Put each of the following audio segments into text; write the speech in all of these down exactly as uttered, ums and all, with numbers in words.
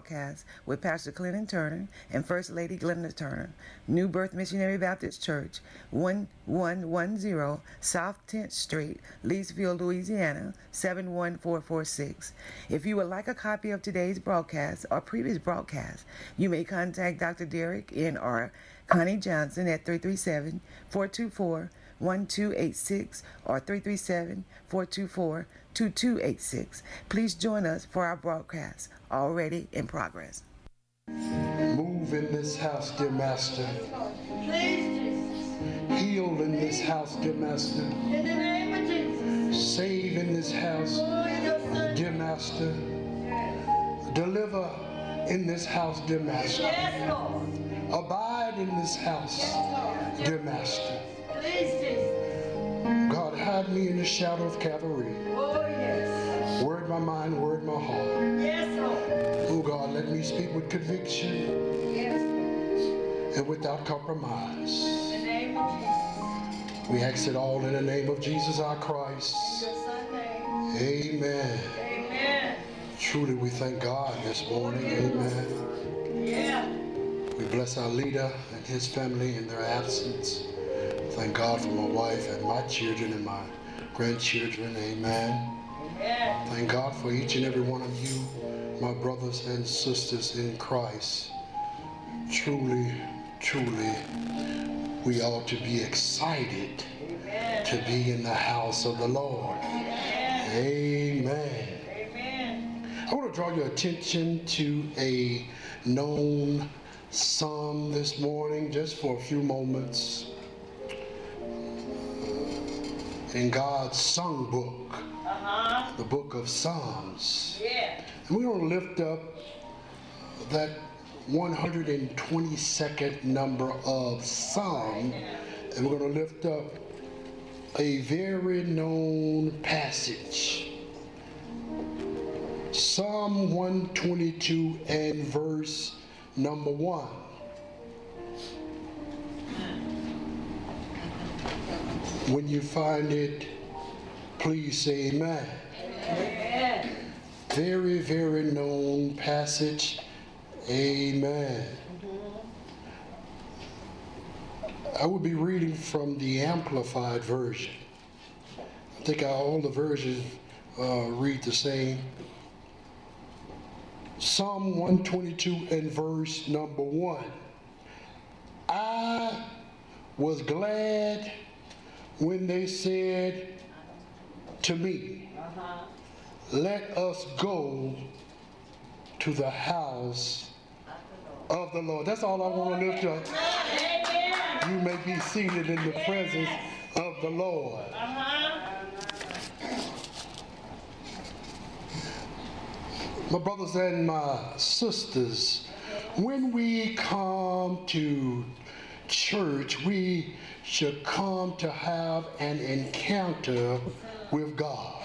broadcast with Pastor Clinton Turner and First Lady Glenda Turner, New Birth Missionary Baptist Church, one one one zero South tenth Street, Leesville, Louisiana, seven one four four six. If you would like a copy of today's broadcast or previous broadcast, you may contact Doctor Derek N. or Connie Johnson at three three seven, four two four, one two eight six or three three seven, four two four, two two eight six. Please join us for our broadcast already in progress. Move in this house, dear Master. Heal in this house, dear Master. In the name of Jesus. Save in this house, dear Master. Deliver in this house, dear Master. Yes, Lord. Abide in this house, dear Master. Please, Jesus. God, hide me in the shadow of Calvary. Oh, yes. Word my mind, word my heart. Yes, Lord. Oh, God, let me speak with conviction Yes. and without compromise. In the name of Jesus. We ask it all in the name of Jesus our Christ. In your Son's name. Amen. Amen. Truly, we thank God this morning. Amen. Yeah. We bless our leader and his family in their absence. Thank God for my wife and my children and my grandchildren. Amen. Amen. Thank God for each and every one of you, my brothers and sisters in Christ. Truly, truly, we ought to be excited Amen. to be in the house of the Lord. Amen. Amen. Amen. I want to draw your attention to a known psalm this morning, just for a few moments, in God's songbook, Uh-huh. the book of Psalms. Yeah. And we're going to lift up that one hundred twenty-second number of Psalm, and we're going to lift up a very known passage. Psalm one twenty-two and verse number one. When you find it, please say amen. Amen. Very, very known passage. Amen. I will be reading from the Amplified Version. I think all the versions uh, read the same. Psalm one twenty-two and verse number one. I was glad when they said to me, Uh-huh. let us go to the house of the Lord. That's all I want to lift up. Amen. You may be seated in the presence of the Lord. Uh-huh. My brothers and my sisters, when we come to church, we should come to have an encounter with God.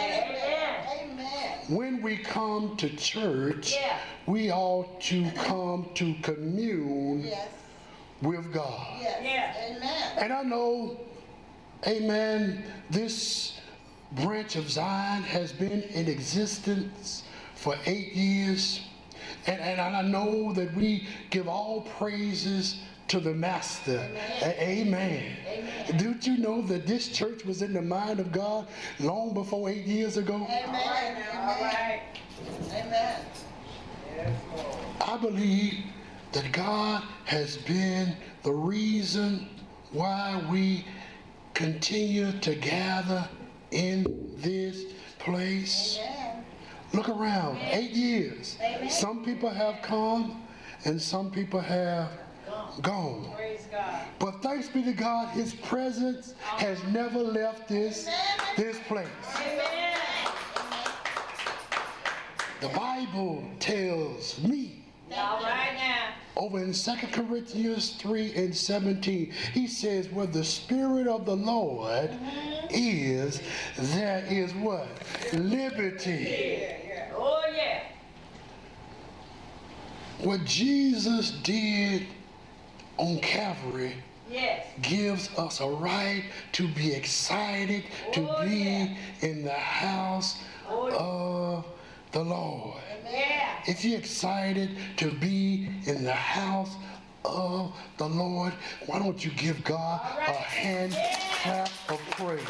Amen. When we come to church, Yeah. we ought to come to commune Yes. with God. Yes. Yeah. Amen. And I know, amen, this branch of Zion has been in existence for eight years. And, and I know that we give all praises to the Master. Amen. Amen. Amen. Did you know that this church was in the mind of God long before eight years ago? Amen. All right. Amen. Yes, Lord. I believe that God has been the reason why we continue to gather in this place. Amen. Look around, eight years. Amen. Some people have come and some people have gone. Praise God. But thanks be to God, His presence has never left this, this place. Amen. The Bible tells me All right now. over in Second Corinthians three and seventeen, he says, where the Spirit of the Lord is, there is what? Liberty. Yeah, yeah. Oh, yeah. What Jesus did on Calvary Yes. gives us a right to be excited to Oh, be yeah. in the house Oh, yeah. of the Lord. Yeah. If you're excited to be in the house of the Lord, why don't you give God a hand clap of praise?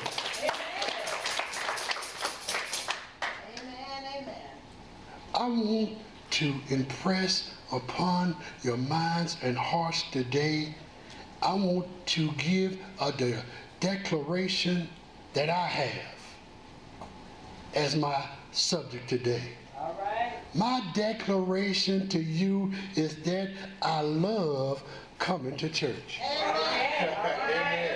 Amen, amen. I want to impress upon your minds and hearts today. I want to give a de- declaration that I have as my subject today. All right. My declaration to you is that I love coming to church. Amen. All right. Amen.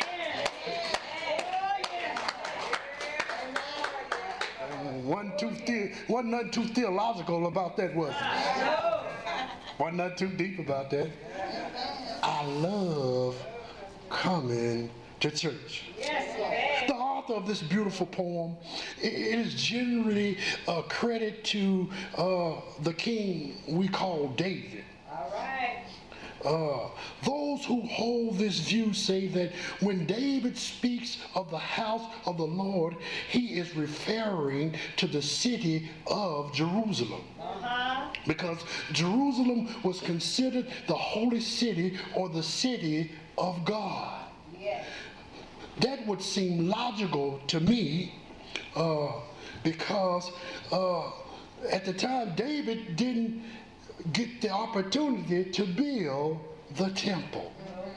Oh, yeah. Wasn't too the- wasn't nothing too theological about that, was it? No. Wasn't nothing too deep about that. I love coming to church. Yes, amen. The author of this beautiful poem, it it is generally a credit to uh, the king we call David. All right. Uh, those who hold this view say that when David speaks of the house of the Lord, he is referring to the city of Jerusalem. Uh-huh. Because Jerusalem was considered the holy city or the city of God. Yes. That would seem logical to me uh, because uh, at the time David didn't get the opportunity to build the temple.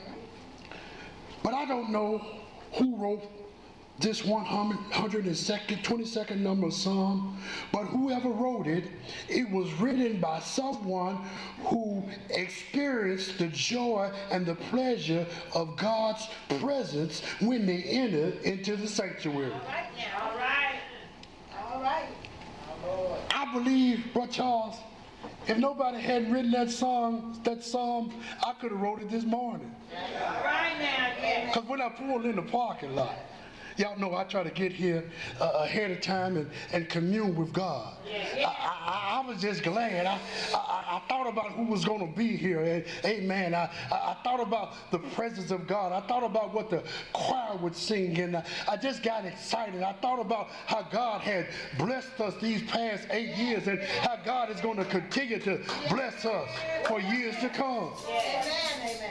But I don't know who wrote this one hundred twenty-second number of Psalm, but whoever wrote it, it was written by someone who experienced the joy and the pleasure of God's presence when they entered into the sanctuary. All right now. All right. All right. Our Lord. I believe, Brother Charles, if nobody had written that song, that psalm, I could have wrote it this morning. All right now. Yes. Because when I pulled in the parking lot, y'all know I try to get here uh, ahead of time and, and commune with God. Yeah. I, I, I was just glad. I, I, I thought about who was going to be here. And, amen. I, I, I thought about the presence of God. I thought about what the choir would sing. And I, I just got excited. I thought about how God had blessed us these past eight years and how God is going to continue to bless us for years to come. Amen, amen.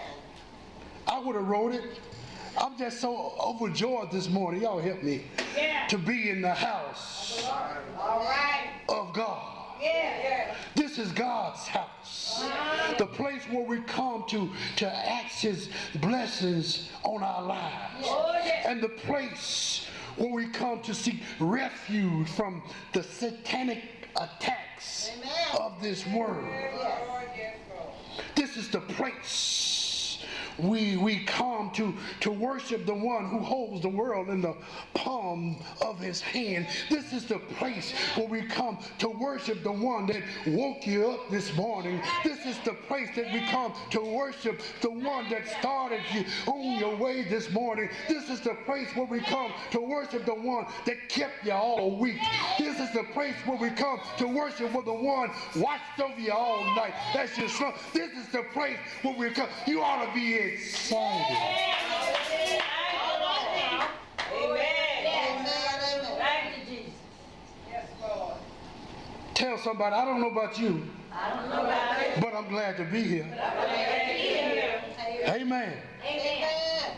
I would have wrote it. I'm just so overjoyed this morning. Y'all help me. Yeah. To be in the house All right. of God. Yeah. Yeah. This is God's house. The place where we come to, to ask His blessings on our lives. Oh, yeah. And the place where we come to seek refuge from the satanic attacks Amen. of this world. Lord, yes, Lord. This is the place we we come to to worship the one who holds the world in the palm of his hand. This is the place where we come to worship the one that woke you up this morning. This is the place that we come to worship the one that started you on your way this morning. This is the place where we come to worship the one that kept you all week. This is the place where we come to worship with the one watched over you all night. That's your son. This is the place where we come. You ought to be excited. Amen. Amen, amen. Thank you, Jesus. Yes, Lord. Tell somebody, I don't know about you, I don't know about it, but I'm glad to be here. but I'm glad to be here. Amen. Amen.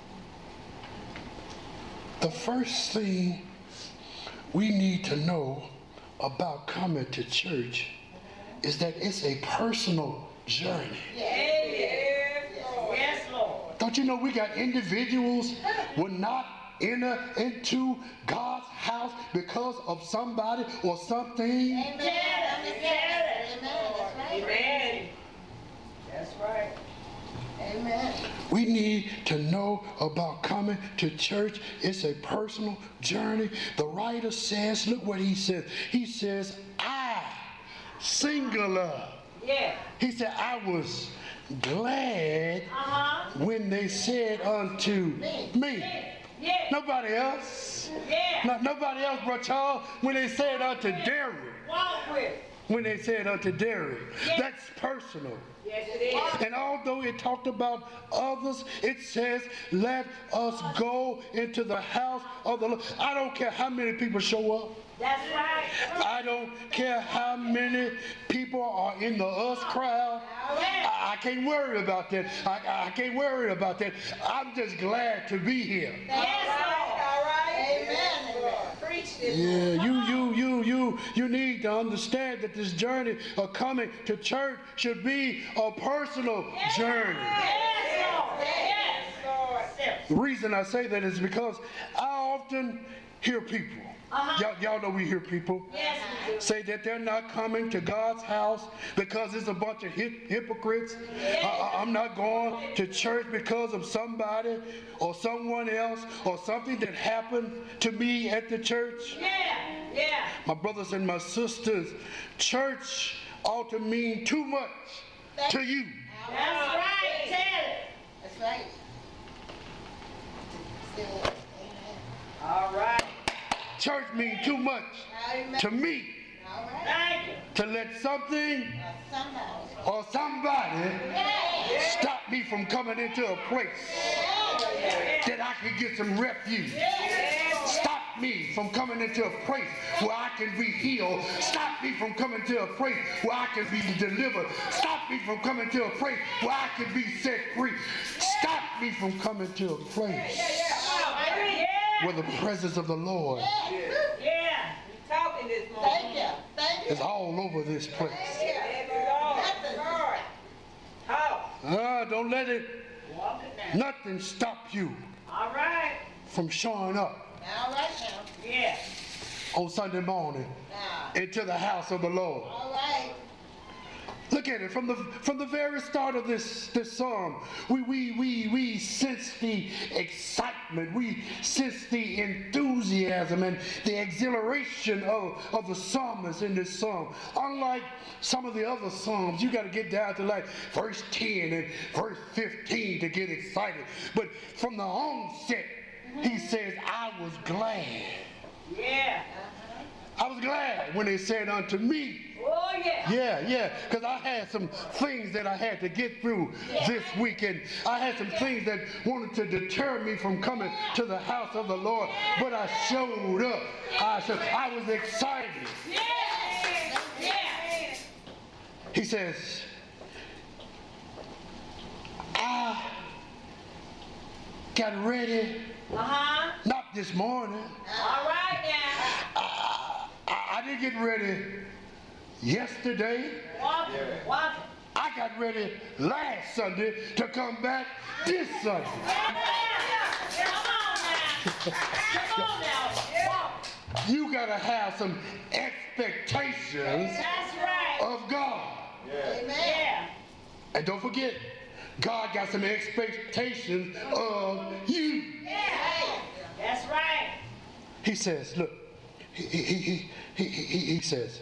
The first thing we need to know about coming to church is that it's a personal journey. Yes, Lord. Yes, Lord. Don't you know we got individuals will not enter into God's house because of somebody or something? Amen. Yes, yes. Amen. That's right. Amen. That's right. Amen. We need to know about coming to church. It's a personal journey. The writer says, look what he says. He says, I, singular. Yeah. He said, I was glad Uh-huh. when they said unto me. Yeah. Nobody else. Yeah. No, nobody else, Brother Charles, when they said unto Derek. Walk with. When they said unto Derek. Yeah. That's personal. Yes, it is. And although it talked about others, it says, let us go into the house of the Lord. I don't care how many people show up. That's right. I don't care how many people are in the us crowd. I, I can't worry about that. I, I can't worry about that. I'm just glad to be here. Yes, Lord. All right. Amen. Preach this. Yeah, you, you, you, you, you need to understand that this journey of coming to church should be a personal journey. Yes, Lord. Yes, Lord. The reason I say that is because I often hear people, Uh-huh. y'all, y'all know we hear people, Yes, we do. say that they're not coming to God's house because it's a bunch of hip- hypocrites. I, I- I'm not going to church because of somebody or someone else or something that happened to me at the church. Yeah, yeah. My brothers and my sisters, church ought to mean too much to you. That's right. Tell it. That's right. Still, All right. Church means too much amen. to me All right. Thank you. to let something Somebody. or somebody stop me from coming into a place that I can get some refuge. Stop me from coming into a place where I can be healed. Stop me from coming to a place where I can be delivered. Stop me from coming to a place where I can be set free. Stop me from coming to a place where the presence of the Lord Yeah. We talking this morning. Thank you. Thank you. is all over this place. Yes, Lord. Nothing. Talk. Ah, don't let it, Walk it down. nothing stop you All right. from showing up All right now. Yeah. on Sunday morning Now. into the house of the Lord. All right. Look at it from the from the very start of this this psalm. We we we we sense the excitement. We sense the enthusiasm and the exhilaration of, of the psalmist in this psalm. Unlike some of the other psalms, you got to get down to like verse ten and verse fifteen to get excited. But from the onset, he says, "I was glad. Yeah. I was glad when they said unto me." Oh, yeah. Yeah, yeah, because I had some things that I had to get through this weekend. I had some things that wanted to deter me from coming to the house of the Lord, but I showed up. I said, I was excited. Yeah. Yeah. He says, I got ready, Uh-huh. not this morning. All right now. I, I, I didn't get ready yesterday. Walk it. Walk it. I got ready last Sunday to come back this Sunday. Come on now. Come on now. Walk. You got to have some expectations That's right. of God. Amen. Yeah. And don't forget, God got some expectations of you. Yeah. That's right. He says, look, he, he, he, he, he, he says,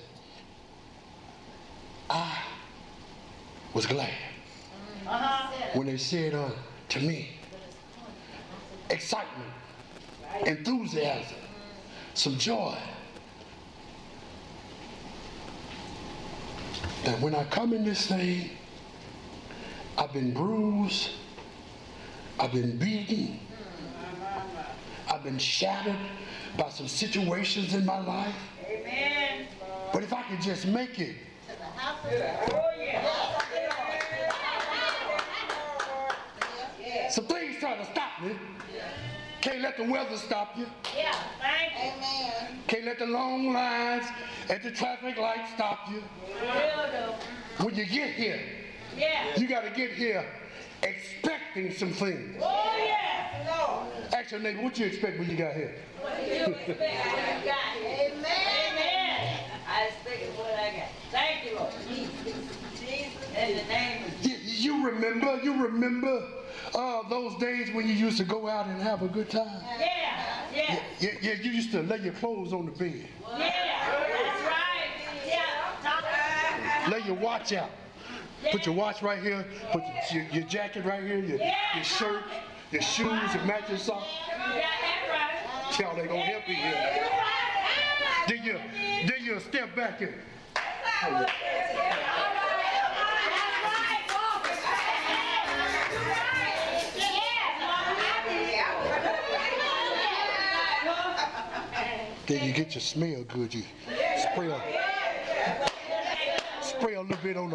I was glad Uh-huh. when they said uh, to me, excitement, enthusiasm, some joy. That when I come in this thing, I've been bruised, I've been beaten, I've been shattered by some situations in my life. Amen. But if I could just make it, To the house of the Lord. Oh, yeah. some things try to stop me. Can't let the weather stop you. Yeah. Thank you. Amen. Can't let the long lines at the traffic light stop you. Real though. When you get here, Yeah. you got to get here expecting some things. Oh, yeah. Lord. Ask your neighbor, what you expect when you got here? What do you expect? What you got? Amen. Amen. I expected what I got. Thank you, Lord. Jesus. In the name of You, you remember, you remember uh, those days when you used to go out and have a good time? Yeah. Yeah. Yeah, yeah, you used to lay your clothes on the bed, Yeah. That's right. Yeah. Talk. lay your watch out. Put your watch right here, put your, your jacket right here, your, your shirt, your shoes, your matching socks. You got that right. Y'all ain't gonna help you here. Then you, then you step back and Then you get your smell good. You spray a, spray a little bit on the